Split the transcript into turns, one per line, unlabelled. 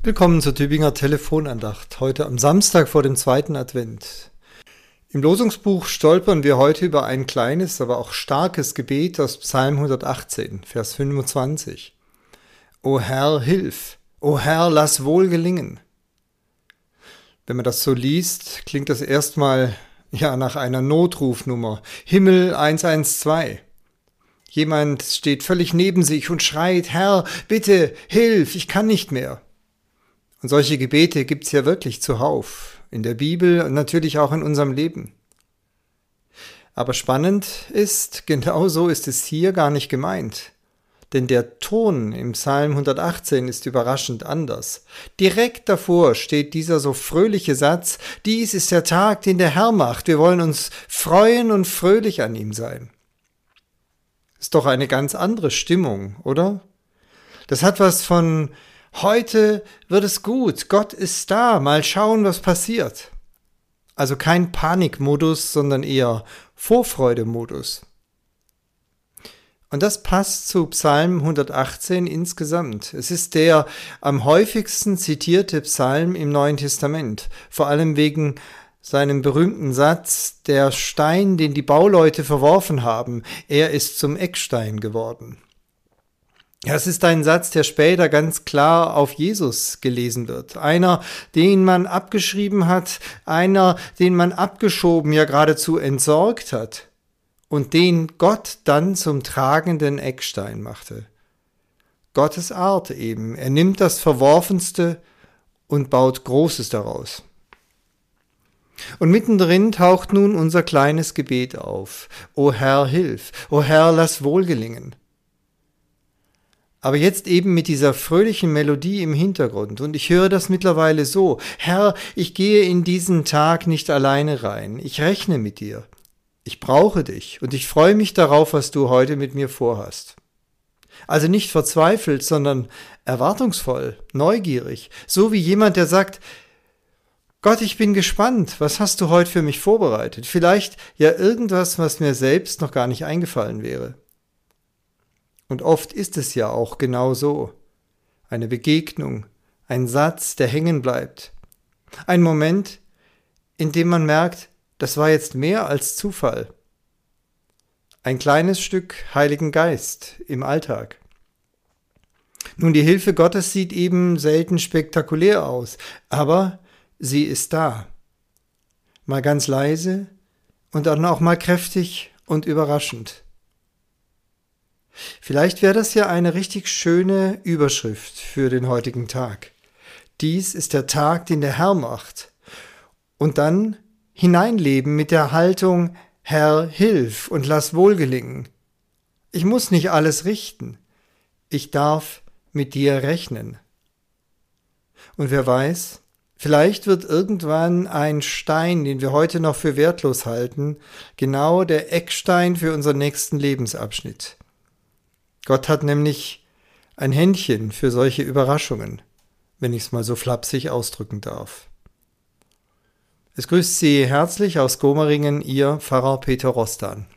Willkommen zur Tübinger Telefonandacht, heute am Samstag vor dem zweiten Advent. Im Losungsbuch stolpern wir heute über ein kleines, aber auch starkes Gebet aus Psalm 118, Vers 25. O Herr, hilf! O Herr, lass wohl gelingen! Wenn man das so liest, klingt das erstmal nach einer Notrufnummer. Himmel 112. Jemand steht völlig neben sich und schreit: Herr, bitte, hilf, ich kann nicht mehr. Und solche Gebete gibt's ja wirklich zuhauf, in der Bibel und natürlich auch in unserem Leben. Aber spannend ist, genau so ist es hier gar nicht gemeint. Denn der Ton im Psalm 118 ist überraschend anders. Direkt davor steht dieser so fröhliche Satz: Dies ist der Tag, den der Herr macht. Wir wollen uns freuen und fröhlich an ihm sein. Ist doch eine ganz andere Stimmung, oder? Das hat was von: Heute wird es gut, Gott ist da, mal schauen, was passiert. Also kein Panikmodus, sondern eher Vorfreudemodus. Und das passt zu Psalm 118 insgesamt. Es ist der am häufigsten zitierte Psalm im Neuen Testament, vor allem wegen seinem berühmten Satz: Der Stein, den die Bauleute verworfen haben, er ist zum Eckstein geworden. Ja, es ist ein Satz, der später ganz klar auf Jesus gelesen wird. Einer, den man abgeschrieben hat, einer, den man abgeschoben, ja geradezu entsorgt hat und den Gott dann zum tragenden Eckstein machte. Gottes Art eben. Er nimmt das Verworfenste und baut Großes daraus. Und mittendrin taucht nun unser kleines Gebet auf. O Herr, hilf! O Herr, lass wohl gelingen! Aber jetzt eben mit dieser fröhlichen Melodie im Hintergrund. Und ich höre das mittlerweile so: Herr, ich gehe in diesen Tag nicht alleine rein. Ich rechne mit dir. Ich brauche dich und ich freue mich darauf, was du heute mit mir vorhast. Also nicht verzweifelt, sondern erwartungsvoll, neugierig. So wie jemand, der sagt: Gott, ich bin gespannt. Was hast du heute für mich vorbereitet? Vielleicht ja irgendwas, was mir selbst noch gar nicht eingefallen wäre. Und oft ist es ja auch genau so. Eine Begegnung, ein Satz, der hängen bleibt. Ein Moment, in dem man merkt, das war jetzt mehr als Zufall. Ein kleines Stück Heiligen Geist im Alltag. Nun, die Hilfe Gottes sieht eben selten spektakulär aus, aber sie ist da. Mal ganz leise und dann auch mal kräftig und überraschend. Vielleicht wäre das ja eine richtig schöne Überschrift für den heutigen Tag. Dies ist der Tag, den der Herr macht. Und dann hineinleben mit der Haltung: Herr, hilf und lass wohl gelingen. Ich muss nicht alles richten. Ich darf mit dir rechnen. Und wer weiß, vielleicht wird irgendwann ein Stein, den wir heute noch für wertlos halten, genau der Eckstein für unseren nächsten Lebensabschnitt. Gott hat nämlich ein Händchen für solche Überraschungen, wenn ich es mal so flapsig ausdrücken darf. Es grüßt Sie herzlich aus Gomaringen, Ihr Pfarrer Peter Rostan.